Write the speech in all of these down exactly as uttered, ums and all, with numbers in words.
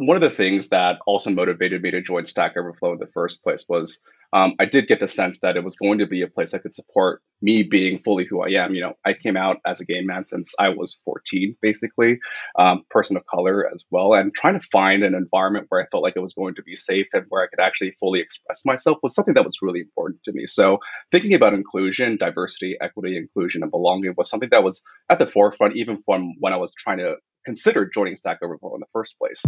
one of the things that also motivated me to join Stack Overflow in the first place was um, I did get the sense that it was going to be a place that could support me being fully who I am. You know, I came out as a gay man since I was fourteen, basically, um, person of color as well, and trying to find an environment where I felt like it was going to be safe and where I could actually fully express myself was something that was really important to me. So thinking about inclusion, diversity, equity, inclusion, and belonging was something that was at the forefront, even from when I was trying to consider joining Stack Overflow in the first place.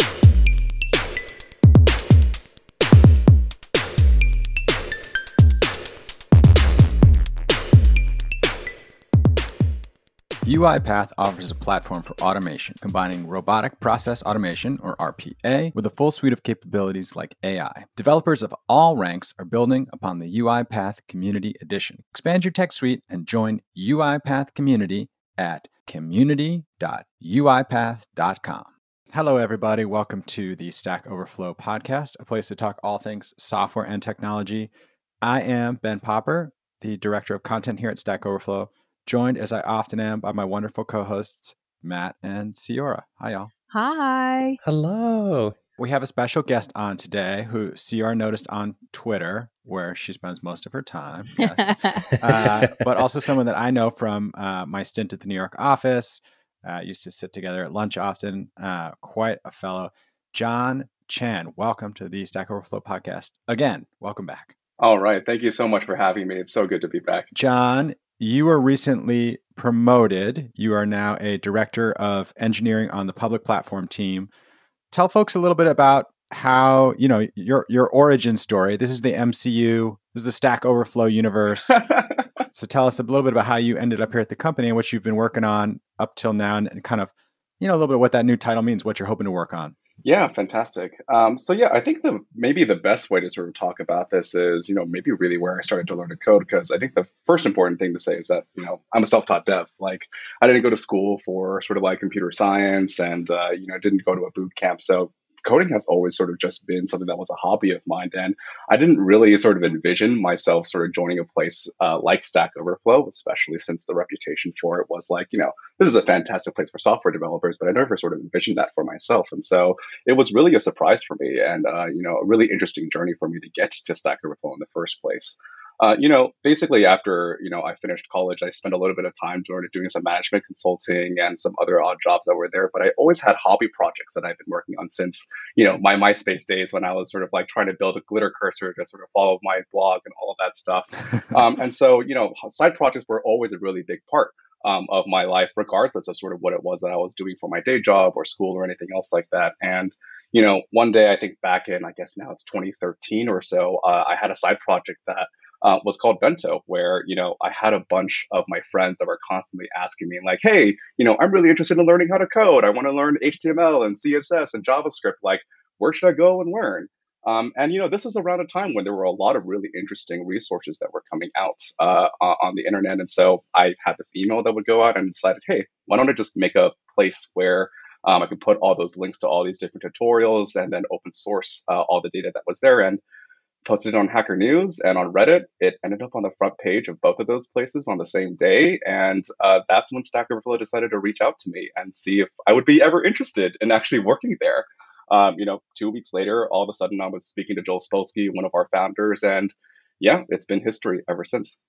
UiPath offers a platform for automation, combining robotic process automation, or R P A, with a full suite of capabilities like A I. Developers of all ranks are building upon the UiPath Community Edition. Expand your tech suite and join UiPath Community at community dot uipath dot com. Hello, everybody. Welcome to the Stack Overflow podcast, a place to talk all things software and technology. I am Ben Popper, the Director of Content here at Stack Overflow, joined as I often am by my wonderful co-hosts, Matt and Ciora. Hi, y'all. Hi. Hello. We have a special guest on today who Ciora noticed on Twitter, where she spends most of her time, yes. uh, but also someone that I know from uh, my stint at the New York office. Uh, used to sit together at lunch often. Uh, quite a fellow. John Chan, welcome to the Stack Overflow podcast. Again, welcome back. All right. Thank you so much for having me. It's so good to be back. John, you were recently promoted. You are now a director of engineering on the public platform team. Tell folks a little bit about how, you know, your your origin story. This is the M C U. This is the Stack Overflow universe. So tell us a little bit about how you ended up here at the company and what you've been working on up till now, and, and kind of, you know, a little bit of what that new title means, what you're hoping to work on. Yeah, fantastic. Um, so yeah, I think the maybe the best way to sort of talk about this is, you know, maybe really where I started to learn to code, because I think the first important thing to say is that, you know, I'm a self-taught dev. Like, I didn't go to school for sort of like computer science, and uh, you know, didn't go to a boot camp. So coding has always sort of just been something that was a hobby of mine. And I didn't really sort of envision myself sort of joining a place uh, like Stack Overflow, especially since the reputation for it was like, you know, this is a fantastic place for software developers, but I never sort of envisioned that for myself. And so it was really a surprise for me, and, uh, you know, a really interesting journey for me to get to Stack Overflow in the first place. Uh, you know, basically after, you know, I finished college, I spent a little bit of time sort of doing some management consulting and some other odd jobs that were there. But I always had hobby projects that I've been working on since, you know, my MySpace days, when I was sort of like trying to build a glitter cursor to sort of follow my blog and all of that stuff. um, and so, you know, side projects were always a really big part um, of my life, regardless of sort of what it was that I was doing for my day job or school or anything else like that. And you know, one day, I think back in, I guess now it's twenty thirteen or so, uh, I had a side project that uh, was called Bento, where, you know, I had a bunch of my friends that were constantly asking me like, hey, you know, I'm really interested in learning how to code. I want to learn H T M L and C S S and JavaScript. Like, where should I go and learn? Um, and, you know, this was around a time when there were a lot of really interesting resources that were coming out uh, on the internet. And so I had this email that would go out and decided, hey, why don't I just make a place where Um, I could put all those links to all these different tutorials and then open source uh, all the data that was there, and posted it on Hacker News and on Reddit. It ended up on the front page of both of those places on the same day. And uh, that's when Stack Overflow decided to reach out to me and see if I would be ever interested in actually working there. Um, you know, two weeks later, all of a sudden I was speaking to Joel Spolsky, one of our founders, and yeah, it's been history ever since.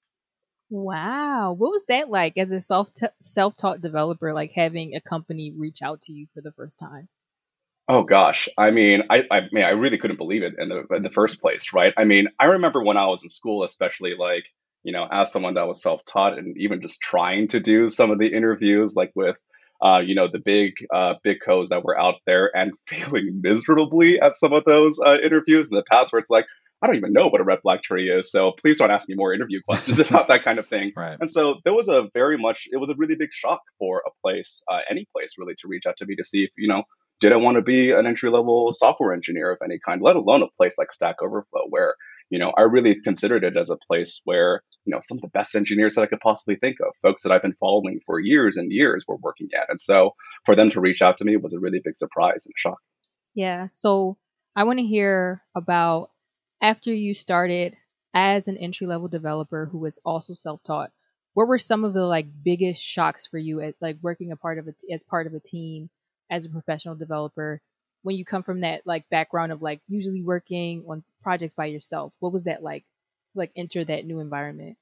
Wow. What was that like as a self self-taught developer, like having a company reach out to you for the first time? Oh gosh, I mean, I, I mean, I really couldn't believe it in the in the first place, right? I mean, I remember when I was in school, especially like, you know, as someone that was self-taught and even just trying to do some of the interviews, like with, uh, you know, the big, uh, big codes that were out there, and failing miserably at some of those uh, interviews in the past, where it's like, I don't even know what a red black tree is, so please don't ask me more interview questions about that kind of thing. Right. And so there was a very much, it was a really big shock for a place, uh, any place really, to reach out to me to see if, you know, did I want to be an entry level software engineer of any kind, let alone a place like Stack Overflow, where, you know, I really considered it as a place where, you know, some of the best engineers that I could possibly think of, folks that I've been following for years and years, were working at. And so for them to reach out to me was a really big surprise and shock. Yeah. So I want to hear about, after you started as an entry level developer who was also self-taught, what were some of the like biggest shocks for you at like working a part of a, as part of a team as a professional developer? when you come from that like background of like usually working on projects by yourself? What was that like? Like enter that new environment?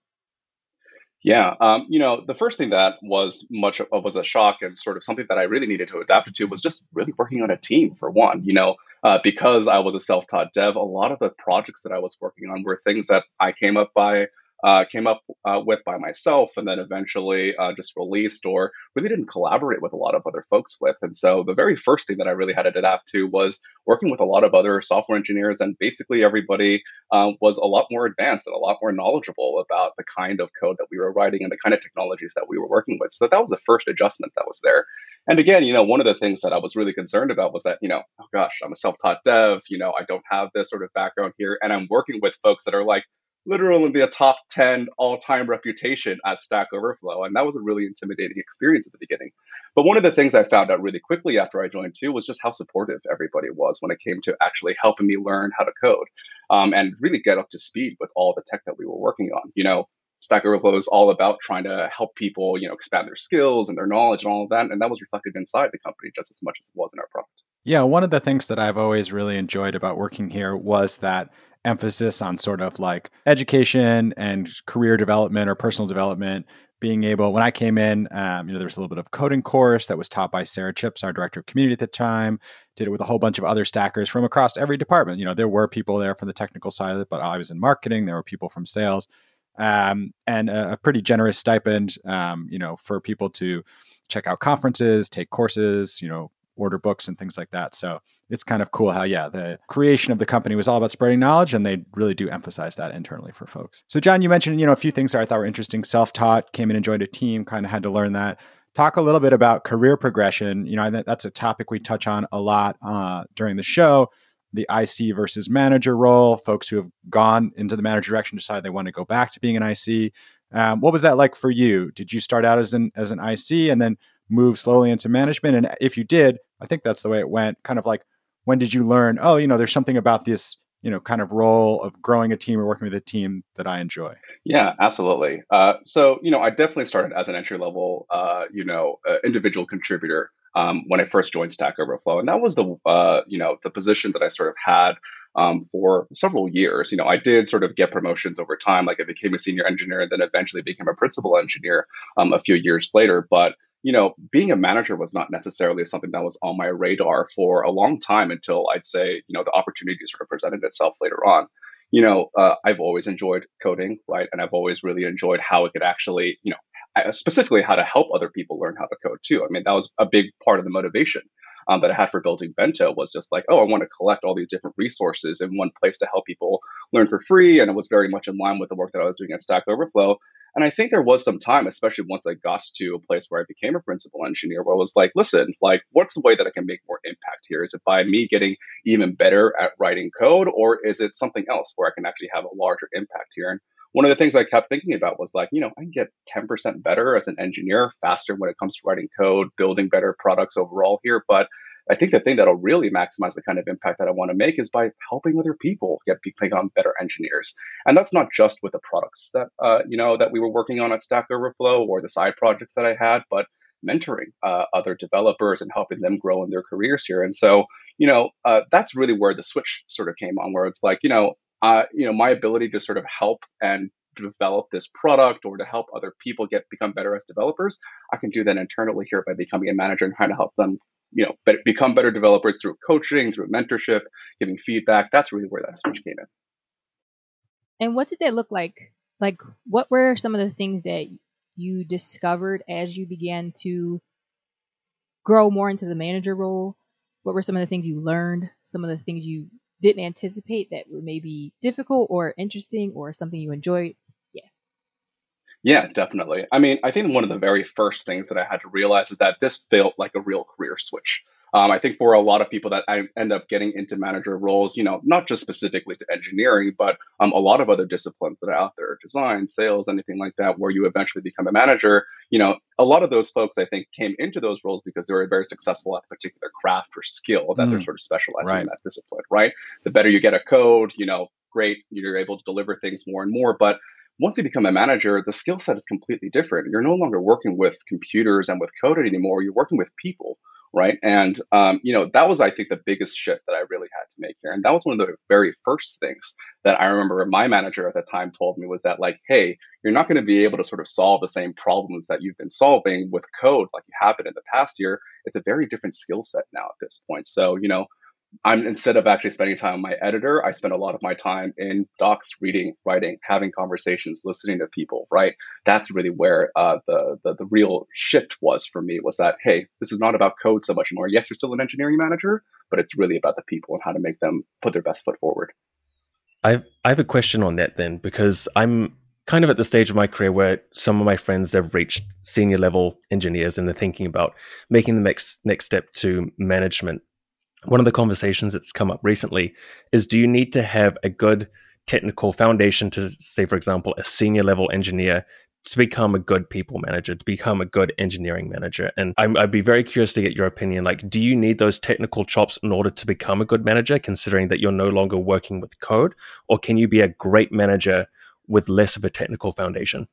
Yeah, um, you know, the first thing that was much of was a shock and sort of something that I really needed to adapt to was just really working on a team for one. You know, uh, because I was a self-taught dev, a lot of the projects that I was working on were things that I came up by uh, came up uh, with by myself, and then eventually uh, just released or really didn't collaborate with a lot of other folks with. And so the very first thing that I really had to adapt to was working with a lot of other software engineers, and basically everybody um, was a lot more advanced and a lot more knowledgeable about the kind of code that we were writing and the kind of technologies that we were working with. So that was the first adjustment that was there. And again, you know, one of the things that I was really concerned about was that, you know, oh gosh, I'm a self-taught dev, you know, I don't have this sort of background here, and I'm working with folks that are like literally the top ten all-time reputation at Stack Overflow. And that was a really intimidating experience at the beginning. But one of the things I found out really quickly after I joined too was just how supportive everybody was when it came to actually helping me learn how to code um, and really get up to speed with all the tech that we were working on. You know, Stack Overflow is all about trying to help people, you know, expand their skills and their knowledge and all of that. And that was reflected inside the company just as much as it was in our product. Yeah, one of the things that I've always really enjoyed about working here was that emphasis on sort of like education and career development or personal development. Being able, when I came in, um, you know, there was a little bit of coding course that was taught by Sarah Chips, our director of community at the time. Did it with a whole bunch of other stackers from across every department. You know, there were people there from the technical side of it, but I was in marketing. There were people from sales, um, and a, a pretty generous stipend, um, you know, for people to check out conferences, take courses, you know, order books and things like that. So it's kind of cool how, yeah, the creation of the company was all about spreading knowledge, and they really do emphasize that internally for folks. So John, you mentioned, you know, a few things that I thought were interesting. Self-taught, came in and joined a team, kind of had to learn that. Talk a little bit about career progression. You know, I think that's a topic we touch on a lot uh, during the show. The I C versus manager role, folks who have gone into the manager direction decide they want to go back to being an I C. Um, what was that like for you? Did you start out as an as an I C and then move slowly into management? And if you did, I think that's the way it went. Kind of like, when did you learn, oh, you know, there's something about this, you know, kind of role of growing a team or working with a team that I enjoy? Yeah, absolutely. Uh, so, you know, I definitely started as an entry level, uh, you know, uh, individual contributor um, when I first joined Stack Overflow. And that was the, uh, you know, the position that I sort of had um, for several years. You know, I did sort of get promotions over time. Like I became a senior engineer and then eventually became a principal engineer um, a few years later. But you know, being a manager was not necessarily something that was on my radar for a long time until I'd say, you know, the opportunity sort of presented itself later on. You know, uh, I've always enjoyed coding, right? And I've always really enjoyed how it could actually, you know, specifically how to help other people learn how to code too. I mean, that was a big part of the motivation um, that I had for building Bento was just like, oh, I want to collect all these different resources in one place to help people learn for free. And it was very much in line with the work that I was doing at Stack Overflow. And I think there was some time, especially once I got to a place where I became a principal engineer, where I was like, listen, like, what's the way that I can make more impact here? Is it by me getting even better at writing code, or is it something else where I can actually have a larger impact here? And one of the things I kept thinking about was like, you know, I can get ten percent better as an engineer, faster when it comes to writing code, building better products overall here. But I think the thing that'll really maximize the kind of impact that I want to make is by helping other people get become better engineers. And that's not just with the products that uh, you know that we were working on at Stack Overflow or the side projects that I had, but mentoring uh, other developers and helping them grow in their careers here. And so, you know, uh, that's really where the switch sort of came on, where it's like, you know, uh, you know, my ability to sort of help and develop this product or to help other people get become better as developers, I can do that internally here by becoming a manager and trying to help them, you know, be- become better developers through coaching, through mentorship, giving feedback. That's really where that switch came in. And what did that look like? Like, what were some of the things that you discovered as you began to grow more into the manager role? What were some of the things you learned? Some of the things you didn't anticipate that were maybe difficult or interesting or something you enjoyed? Yeah. Yeah, definitely. I mean, I think one of the very first things that I had to realize is that this felt like a real career switch. Um, I think for a lot of people that I end up getting into manager roles, you know, not just specifically to engineering, but um, a lot of other disciplines that are out there, design, sales, anything like that, where you eventually become a manager, you know, a lot of those folks, I think, came into those roles because they were very successful at a particular craft or skill that mm, they're sort of specializing right. in that discipline, right? The better you get at code, you know, great, you're able to deliver things more and more. But once you become a manager, the skill set is completely different. You're no longer working with computers and with code anymore. You're working with people right? And um, you know, that was, I think, the biggest shift that I really had to make here. And that was one of the very first things that I remember my manager at the time told me was that, like, hey, you're not going to be able to sort of solve the same problems that you've been solving with code like you have been in the past year. It's a very different skill set now at this point. So, you know, I'm instead of actually spending time with my editor, I spend a lot of my time in docs, reading, writing, having conversations, listening to people. Right? That's really where uh, the, the the real shift was for me. Was that, hey, this is not about code so much more. Yes, you're still an engineering manager, but it's really about the people and how to make them put their best foot forward. I I have a question on that then, because I'm kind of at the stage of my career where some of my friends, they've reached senior level engineers and they're thinking about making the next next step to management. One of the conversations that's come up recently is, do you need to have a good technical foundation to, say, for example, a senior level engineer to become a good people manager, to become a good engineering manager? And I'm, I'd be very curious to get your opinion. Like, do you need those technical chops in order to become a good manager, considering that you're no longer working with code? Or can you be a great manager with less of a technical foundation?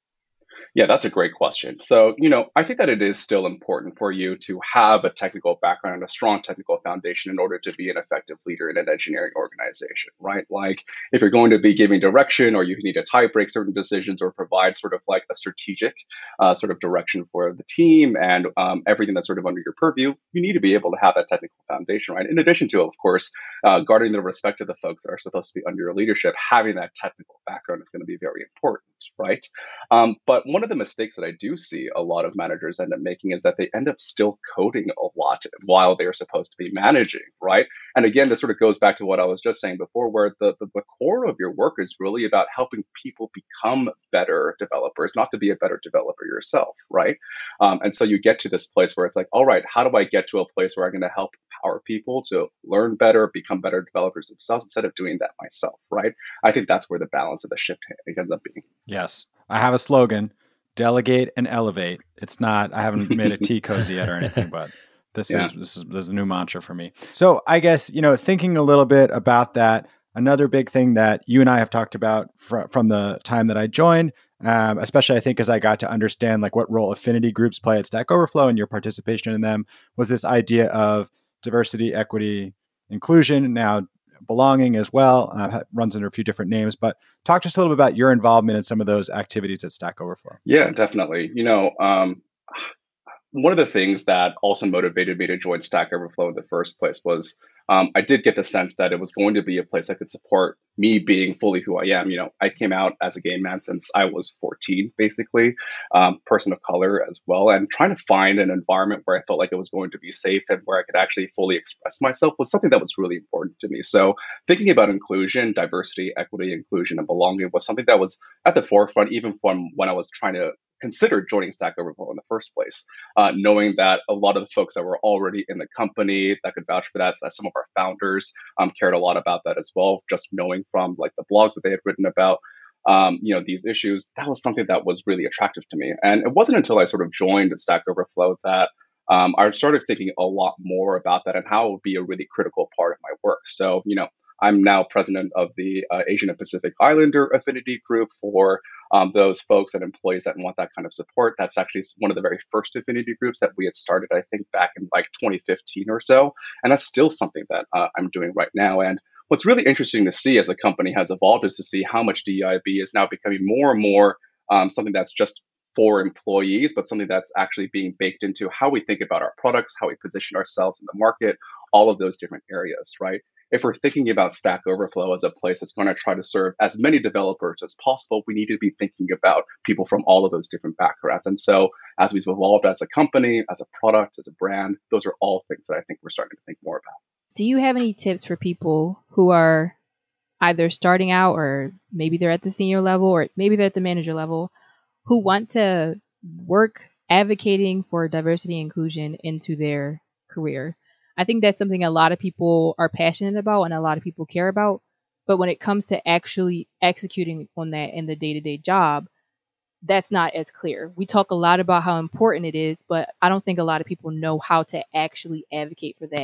Yeah, that's a great question. So, you know, I think that it is still important for you to have a technical background and a strong technical foundation in order to be an effective leader in an engineering organization, right? Like, if you're going to be giving direction, or you need to tie break certain decisions, or provide sort of like a strategic uh, sort of direction for the team and um, everything that's sort of under your purview, you need to be able to have that technical foundation, right? In addition to, of course, uh, guarding the respect of the folks that are supposed to be under your leadership, having that technical background is going to be very important, right? Um, but one One of the mistakes that I do see a lot of managers end up making is that they end up still coding a lot while they're supposed to be managing, right? And again, this sort of goes back to what I was just saying before, where the, the, the core of your work is really about helping people become better developers, not to be a better developer yourself, right? Um, and so you get to this place where it's like, all right, how do I get to a place where I'm going to help empower people to learn better, become better developers themselves, instead of doing that myself, right? I think that's where the balance of the shift ends up being. Yes. I have a slogan: delegate and elevate. It's not, I haven't made a tea cozy yet or anything, but this yeah. is, this is, this is a new mantra for me. So I guess, you know, thinking a little bit about that, another big thing that you and I have talked about fr- from the time that I joined, um, especially I think as I got to understand like what role affinity groups play at Stack Overflow and your participation in them, was this idea of diversity, equity, inclusion. Now, belonging as well, uh, runs under a few different names, but talk to us a little bit about your involvement in some of those activities at Stack Overflow. Yeah, definitely. You know, um, one of the things that also motivated me to join Stack Overflow in the first place was um, I did get the sense that it was going to be a place that could support me being fully who I am. You know, I came out as a gay man since I was fourteen, basically, um, person of color as well, and trying to find an environment where I felt like it was going to be safe and where I could actually fully express myself was something that was really important to me. So thinking about inclusion, diversity, equity, inclusion, and belonging was something that was at the forefront, even from when I was trying to considered joining Stack Overflow in the first place, uh, knowing that a lot of the folks that were already in the company that could vouch for that, so some of our founders um, cared a lot about that as well, just knowing from like the blogs that they had written about um, you know, these issues, that was something that was really attractive to me. And it wasn't until I sort of joined Stack Overflow that um, I started thinking a lot more about that and how it would be a really critical part of my work. So, you know, I'm now president of the uh, Asian and Pacific Islander Affinity Group for um, those folks and employees that want that kind of support. That's actually one of the very first affinity groups that we had started, I think, back in like twenty fifteen or so. And that's still something that uh, I'm doing right now. And what's really interesting to see as the company has evolved is to see how much D E I B is now becoming more and more um, something that's just for employees, but something that's actually being baked into how we think about our products, how we position ourselves in the market, all of those different areas, right? If we're thinking about Stack Overflow as a place that's going to try to serve as many developers as possible, we need to be thinking about people from all of those different backgrounds. And so as we've evolved as a company, as a product, as a brand, those are all things that I think we're starting to think more about. Do you have any tips for people who are either starting out, or maybe they're at the senior level, or maybe they're at the manager level, who want to work advocating for diversity and inclusion into their career? I think that's something a lot of people are passionate about and a lot of people care about. But when it comes to actually executing on that in the day-to-day job, that's not as clear. We talk a lot about how important it is, but I don't think a lot of people know how to actually advocate for that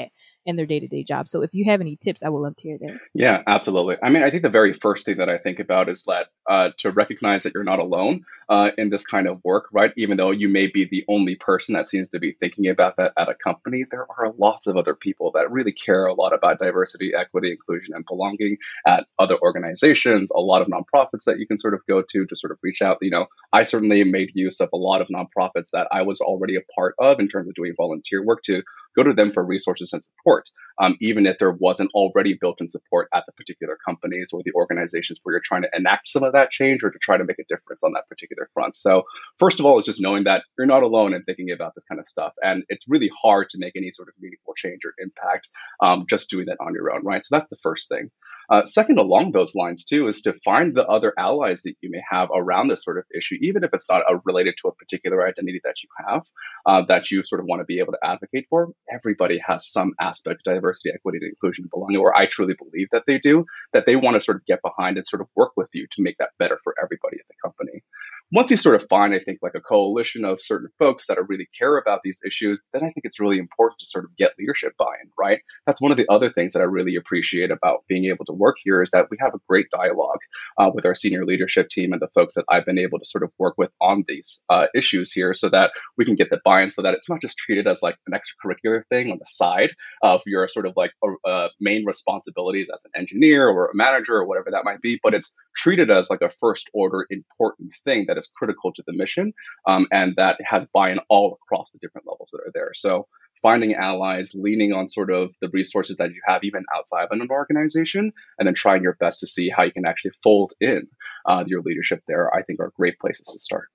in their day-to-day job. So if you have any tips, I would love to hear that. Yeah, absolutely. I mean, I think the very first thing that I think about is that uh, to recognize that you're not alone uh, in this kind of work, right? Even though you may be the only person that seems to be thinking about that at a company, there are lots of other people that really care a lot about diversity, equity, inclusion, and belonging at other organizations, a lot of nonprofits that you can sort of go to to sort of reach out. You know, I certainly made use of a lot of nonprofits that I was already a part of in terms of doing volunteer work to go to them for resources and support, um, even if there wasn't already built-in support at the particular companies or the organizations where you're trying to enact some of that change or to try to make a difference on that particular front. So first of all, it's just knowing that you're not alone in thinking about this kind of stuff. And it's really hard to make any sort of meaningful change or impact um, just doing that on your own, right? So that's the first thing. Uh, second, along those lines, too, is to find the other allies that you may have around this sort of issue, even if it's not uh, related to a particular identity that you have, uh, that you sort of want to be able to advocate for. Everybody has some aspect of diversity, equity, and inclusion and belonging, or I truly believe that they do, that they want to sort of get behind and sort of work with you to make that better for everybody at the company. Once you sort of find, I think, like a coalition of certain folks that are really care about these issues, then I think it's really important to sort of get leadership buy-in, right? That's one of the other things that I really appreciate about being able to work here is that we have a great dialogue uh, with our senior leadership team and the folks that I've been able to sort of work with on these uh, issues here so that we can get the buy-in so that it's not just treated as like an extracurricular thing on the side of your sort of like uh, main responsibilities as an engineer or a manager or whatever that might be, but it's treated as like a first order important thing that is critical to the mission um, and that has buy-in all across the different levels that are there. So finding allies, leaning on sort of the resources that you have even outside of an organization, and then trying your best to see how you can actually fold in uh, your leadership there, I think are great places to start.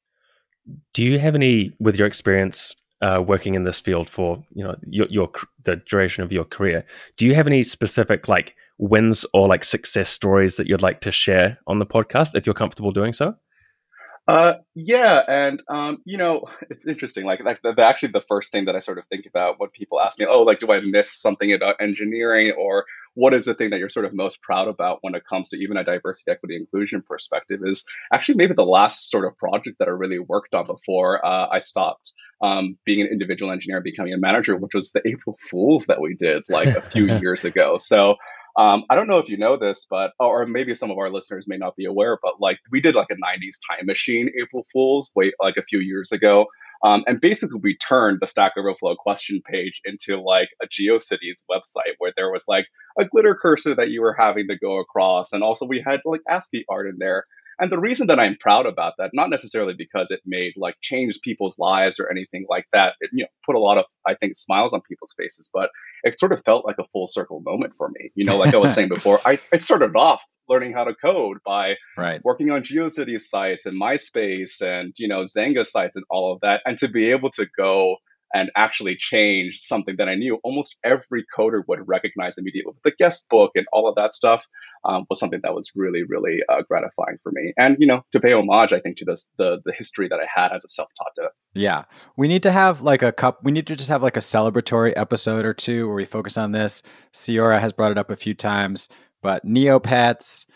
Do you have any, with your experience uh, working in this field for you know your, your the duration of your career, do you have any specific like wins or like success stories that you'd like to share on the podcast if you're comfortable doing so? Uh, yeah, and um, you know, it's interesting. Like, like the, the, actually, the first thing that I sort of think about when people ask me, "Oh, like, do I miss something about engineering?" or "What is the thing that you're sort of most proud about when it comes to even a diversity, equity, inclusion perspective?" is actually maybe the last sort of project that I really worked on before uh, I stopped um, being an individual engineer and becoming a manager, which was the April Fools that we did like a few years ago. So. Um, I don't know if you know this, but or maybe some of our listeners may not be aware, but like we did like a nineties time machine April Fools way like a few years ago. Um, and basically we turned the Stack Overflow question page into like a GeoCities website where there was like a glitter cursor that you were having to go across. And also we had like ASCII art in there. And the reason that I'm proud about that, not necessarily because it made like changed people's lives or anything like that, it you know put a lot of I think smiles on people's faces, but it sort of felt like a full circle moment for me. You know, like I was saying before, I, I started off learning how to code by right. working on GeoCities sites and MySpace and you know Zanga sites and all of that, and to be able to go and actually change something that I knew almost every coder would recognize immediately with the guest book and all of that stuff um, was something that was really, really uh, gratifying for me. And, you know, to pay homage, I think, to this, the the history that I had as a self-taught dev. Yeah. We need to have like a cup. We need to just have like a celebratory episode or two where we focus on this. Ciora has brought it up a few times, but Neopets,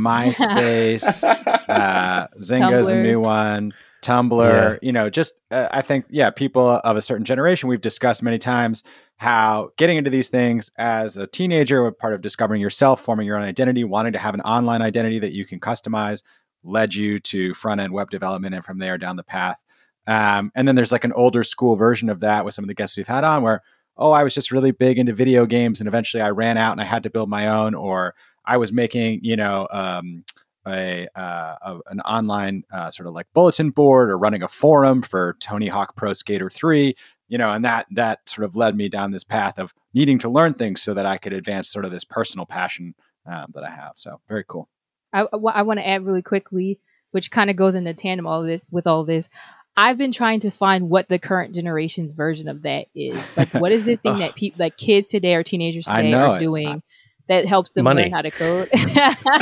MySpace, uh, Zynga's a new one. Tumblr, yeah. you know, just uh, I think, yeah, people of a certain generation, we've discussed many times how getting into these things as a teenager, part of discovering yourself, forming your own identity, wanting to have an online identity that you can customize, led you to front-end web development and from there down the path. Um, and then there's like an older school version of that with some of the guests we've had on where, oh, I was just really big into video games and eventually I ran out and I had to build my own, or I was making, you know, um, A, uh, a an online uh, sort of like bulletin board or running a forum for Tony Hawk Pro Skater three, you know, and that that sort of led me down this path of needing to learn things so that I could advance sort of this personal passion um, that I have. So very cool. I, I want to add really quickly, which kind of goes into tandem all this with all this. I've been trying to find what the current generation's version of that is. Like, what is the thing that people, like kids today or teenagers today are doing? I- that helps them Money. learn how to code. And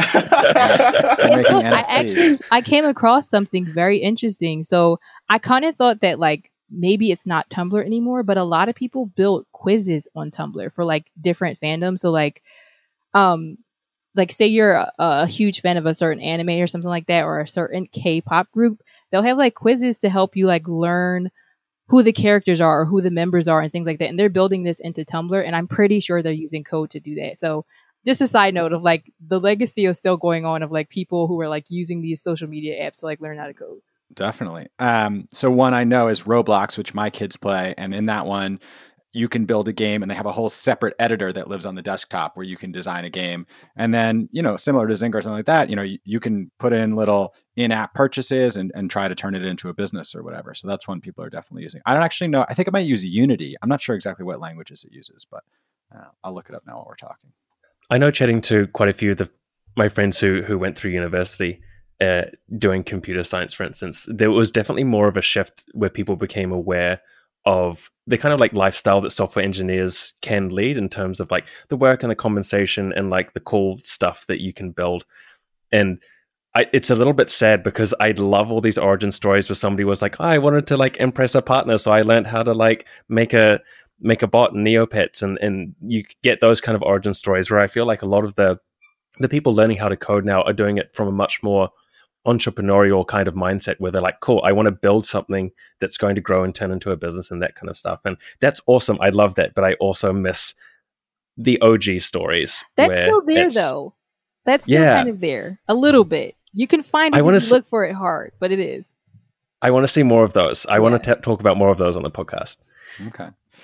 look, I actually I came across something very interesting. So I kind of thought that like maybe it's not Tumblr anymore, but a lot of people build quizzes on Tumblr for like different fandoms. So like, um, like say you're a, a huge fan of a certain anime or something like that, or a certain K-pop group, they'll have like quizzes to help you like learn who the characters are or who the members are and things like that. And they're building this into Tumblr, and I'm pretty sure they're using code to do that. So just a side note of like the legacy is still going on of like people who are like using these social media apps to like learn how to code. Definitely. Um, so one I know is Roblox, which my kids play. And in that one, you can build a game and they have a whole separate editor that lives on the desktop where you can design a game. And then, you know, similar to Zynga or something like that, you know, you, you can put in little in-app purchases and, and try to turn it into a business or whatever. So that's one people are definitely using. I don't actually know. I think it might use Unity. I'm not sure exactly what languages it uses, but uh, I'll look it up now while we're talking. I know, chatting to quite a few of the, my friends who who went through university uh, doing computer science, for instance, there was definitely more of a shift where people became aware of the kind of like lifestyle that software engineers can lead in terms of like the work and the compensation and like the cool stuff that you can build. And I, it's a little bit sad because I love all these origin stories where somebody was like, oh, I wanted to like impress a partner, so I learned how to like make a make a bot in Neopets, and and you get those kind of origin stories where I feel like a lot of the the people learning how to code now are doing it from a much more entrepreneurial kind of mindset where they're like, cool, I want to build something that's going to grow and turn into a business and that kind of stuff. And that's awesome. I love that. But I also miss the O G stories. That's still there though. That's still yeah. kind of there a little bit. You can find it I if you s- look for it hard, but it is. I want to see more of those. I yeah. want to t- talk about more of those on the podcast. Okay.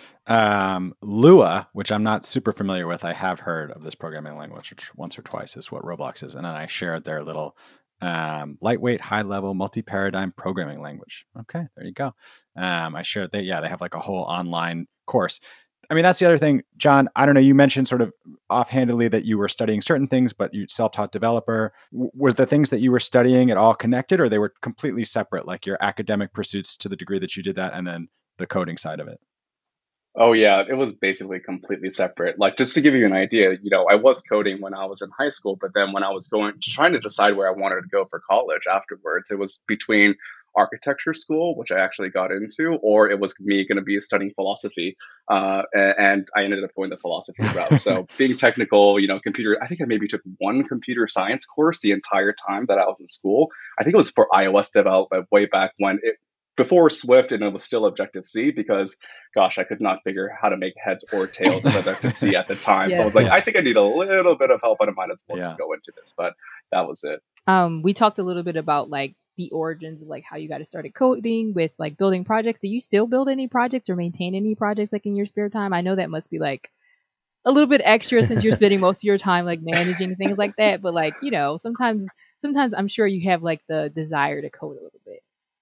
Um, Lua, which I'm not super familiar with. I have heard of this programming language once or twice, is what Roblox is. And then I shared their little um lightweight, high level, multi-paradigm programming language. Okay, there you go. um I shared that. Yeah, they have like a whole online course. I mean, that's the other thing, John. I don't know, you mentioned sort of offhandedly that you were studying certain things, but you self-taught developer. W- was the things that you were studying at all connected, or they were completely separate, like your academic pursuits to the degree that you did that and then the coding side of it? Oh yeah, it was basically completely separate. Like, just to give you an idea, you know, I was coding when I was in high school, but then when I was going trying to decide where I wanted to go for college afterwards, it was between architecture school, which I actually got into, or it was me going to be studying philosophy. Uh, and I ended up going the philosophy route. So being technical, you know, computer, I think I maybe took one computer science course the entire time that I was in school. I think it was for iOS development way back when it, before Swift, and it was still Objective-C because, gosh, I could not figure how to make heads or tails of Objective-C at the time. Yeah. So I was like, I think I need a little bit of help, and I might as well yeah. just go into this. But that was it. Um, we talked a little bit about like the origins of like how you got to start coding with like building projects. Do you still build any projects or maintain any projects like in your spare time? I know that must be like a little bit extra since you're spending most of your time like managing things like that. But like, you know, sometimes, sometimes I'm sure you have like the desire to code a little bit.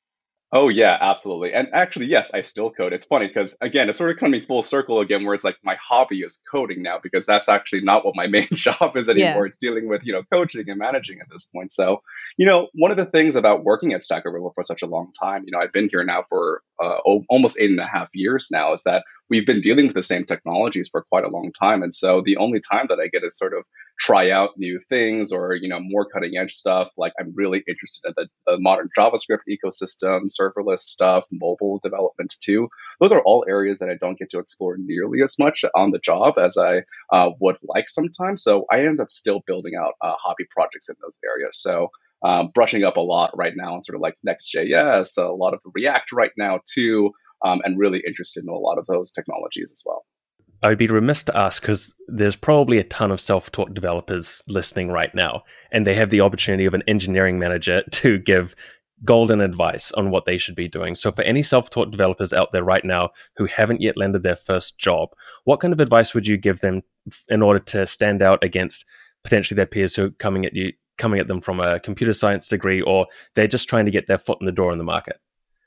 Oh, yeah, absolutely. And actually, yes, I still code. It's funny because, again, it's sort of coming full circle again where it's like my hobby is coding now because that's actually not what my main job is anymore. Yeah. It's dealing with, you know, coaching and managing at this point. So, you know, one of the things about working at Stack Overflow for such a long time, you know, I've been here now for uh, almost eight and a half years now, is that we've been dealing with the same technologies for quite a long time. And so the only time that I get to sort of try out new things or, you know, more cutting edge stuff, like I'm really interested in the, the modern JavaScript ecosystem, serverless stuff, mobile development too. Those are all areas that I don't get to explore nearly as much on the job as I uh, would like sometimes. So I end up still building out uh, hobby projects in those areas. So um, brushing up a lot right now on sort of like Next.js, a lot of React right now too, um, and really interested in a lot of those technologies as well. I would be remiss to ask because there's probably a ton of self-taught developers listening right now, and they have the opportunity of an engineering manager to give golden advice on what they should be doing. So for any self-taught developers out there right now who haven't yet landed their first job, what kind of advice would you give them in order to stand out against potentially their peers who are coming at you, coming at them from a computer science degree, or they're just trying to get their foot in the door in the market?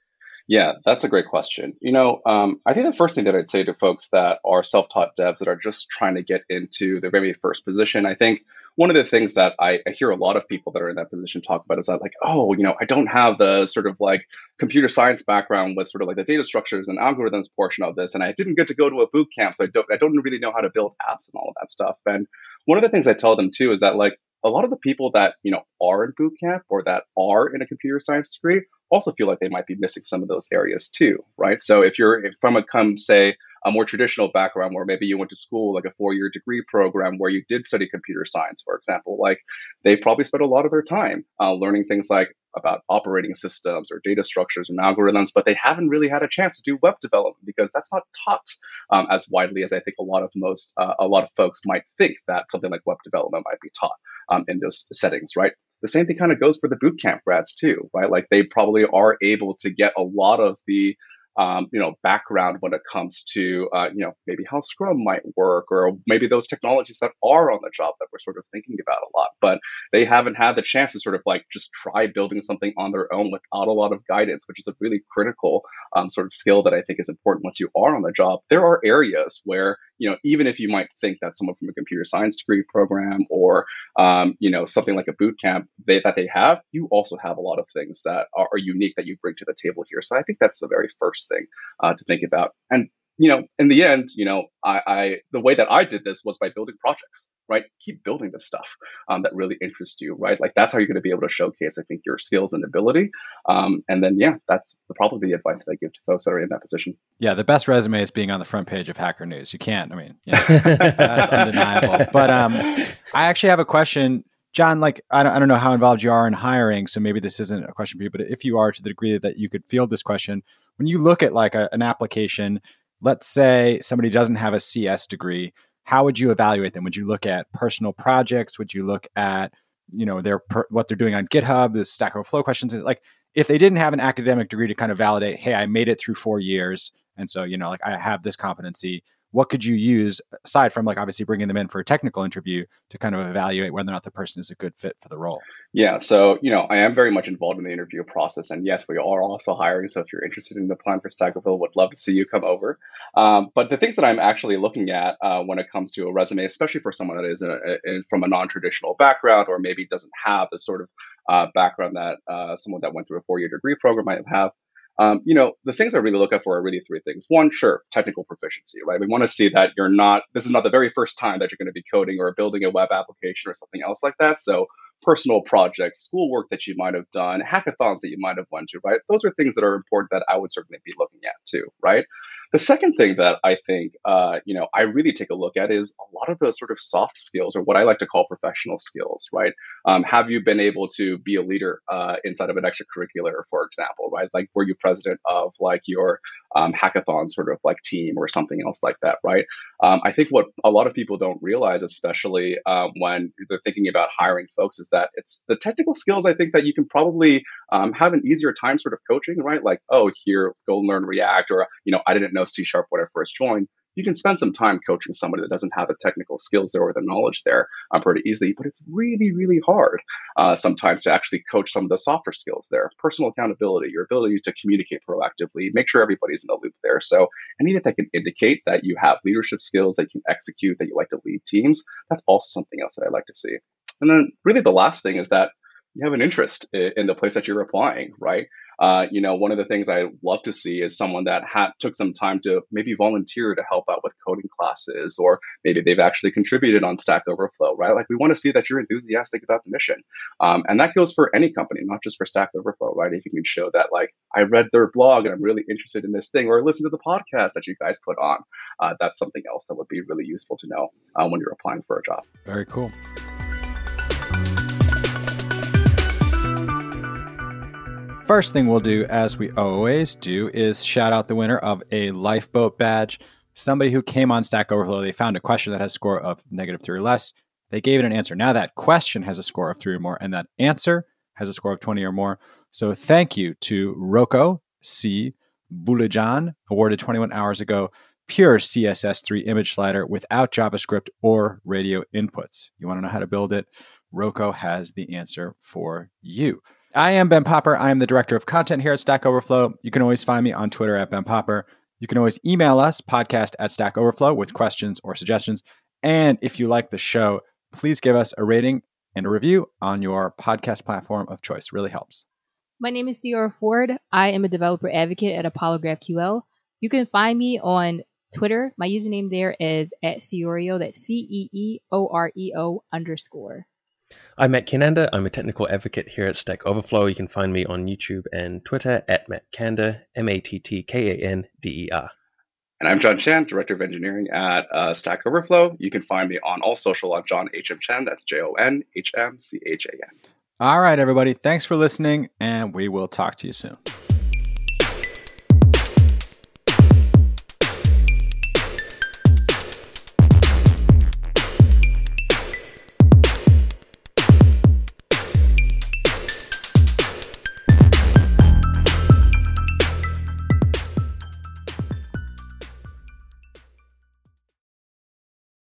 Yeah, that's a great question. You know, um, I think the first thing that I'd say to folks that are self-taught devs that are just trying to get into their very first position, I think one of the things that I, I hear a lot of people that are in that position talk about is that like, oh, you know, I don't have the sort of like computer science background with sort of like the data structures and algorithms portion of this. And I didn't get to go to a boot camp, so I don't, I don't really know how to build apps and all of that stuff. And one of the things I tell them too is that like a lot of the people that, you know, are in boot camp or that are in a computer science degree also feel like they might be missing some of those areas too, right? So if you're if from a come say a more traditional background where maybe you went to school like a four-year degree program where you did study computer science, for example, like they probably spent a lot of their time uh, learning things like about operating systems or data structures and algorithms, but they haven't really had a chance to do web development because that's not taught um, as widely as I think a lot of most uh, a lot of folks might think that something like web development might be taught um, in those settings, right? The same thing kind of goes for the bootcamp grads too, right? Like they probably are able to get a lot of the Um, you know, background when it comes to, uh, you know, maybe how Scrum might work, or maybe those technologies that are on the job that we're sort of thinking about a lot, but they haven't had the chance to sort of like just try building something on their own without a lot of guidance, which is a really critical um, sort of skill that I think is important once you are on the job. There are areas where, you know, even if you might think that someone from a computer science degree program or, um, you know, something like a boot camp they, that they have, you also have a lot of things that are, are unique that you bring to the table here. So I think that's the very first thing uh, to think about. And, you know, in the end, you know, I, I the way that I did this was by building projects, right? Keep building the stuff um, that really interests you, right? Like that's how you're going to be able to showcase, I think, your skills and ability. Um, and then, yeah, that's probably the advice that I give to folks that are in that position. Yeah, the best resume is being on the front page of Hacker News. You can't, I mean, yeah, that's undeniable. But um, I actually have a question. John, like, I don't, I don't know how involved you are in hiring, so maybe this isn't a question for you, but if you are, to the degree that you could field this question, when you look at like a, an application, let's say somebody doesn't have a C S degree, how would you evaluate them? Would you look at personal projects? Would you look at, you know, their per, what they're doing on GitHub, the Stack Overflow questions? Like, if they didn't have an academic degree to kind of validate, hey, I made it through four years, and so, you know, like I have this competency, what could you use aside from like obviously bringing them in for a technical interview to kind of evaluate whether or not the person is a good fit for the role? Yeah, so, you know, I am very much involved in the interview process. And yes, we are also hiring. So if you're interested in applying for Stack Overflow, would love to see you come over. Um, but the things that I'm actually looking at uh, when it comes to a resume, especially for someone that is in a, in, from a non-traditional background or maybe doesn't have the sort of uh, background that uh, someone that went through a four-year degree program might have, Um, you know, the things I really look at for are really three things. One, sure, technical proficiency, right? We want to see that you're not, this is not the very first time that you're going to be coding or building a web application or something else like that. So personal projects, schoolwork that you might have done, hackathons that you might have went to, right? Those are things that are important that I would certainly be looking at too, right? The second thing that I think, uh, you know, I really take a look at is a lot of the sort of soft skills, or what I like to call professional skills, right? Um, have you been able to be a leader uh, inside of an extracurricular, for example, right? Like, were you president of like your um, hackathon sort of like team or something else like that, right? Um, I think what a lot of people don't realize, especially um, when they're thinking about hiring folks, is that it's the technical skills, I think, that you can probably um, have an easier time sort of coaching, right? Like, oh, here, go learn React, or, you know, I didn't know C Sharp when I first joined. You can spend some time coaching somebody that doesn't have the technical skills there or the knowledge there um, pretty easily, but it's really, really hard uh, sometimes to actually coach some of the softer skills there. Personal accountability, your ability to communicate proactively, make sure everybody's in the loop there. So anything that can indicate that you have leadership skills, that you can execute, that you like to lead teams, that's also something else that I like to see. And then really the last thing is that you have an interest in the place that you're applying, right? Uh, you know, one of the things I love to see is someone that ha- took some time to maybe volunteer to help out with coding classes, or maybe they've actually contributed on Stack Overflow, right? Like, we want to see that you're enthusiastic about the mission. Um, and that goes for any company, not just for Stack Overflow, right? If you can show that, like, I read their blog and I'm really interested in this thing, or listen to the podcast that you guys put on, uh, that's something else that would be really useful to know uh, when you're applying for a job. Very cool. First thing we'll do, as we always do, is shout out the winner of a Lifeboat badge. Somebody who came on Stack Overflow, they found a question that has a score of negative three or less. They gave it an answer. Now that question has a score of three or more, and that answer has a score of twenty or more. So thank you to Roko C. Bulajan, awarded twenty-one hours ago, pure C S S three image slider without JavaScript or radio inputs. You want to know how to build it? Roko has the answer for you. I am Ben Popper. I am the director of content here at Stack Overflow. You can always find me on Twitter at Ben Popper. You can always email us, podcast at Stack Overflow, with questions or suggestions. And if you like the show, please give us a rating and a review on your podcast platform of choice. It really helps. My name is Ciora Ford. I am a developer advocate at Apollo GraphQL. You can find me on Twitter. My username there is at Ceoreo. That's C E E O R E O underscore. I'm Matt Kinander. I'm a technical advocate here at Stack Overflow. You can find me on YouTube and Twitter at Matt Kander, M A T T K A N D E R. And I'm John Chan, Director of Engineering at uh, Stack Overflow. You can find me on all social on John H M Chen. That's J O N H M C H A N. All right, everybody. Thanks for listening, and we will talk to you soon.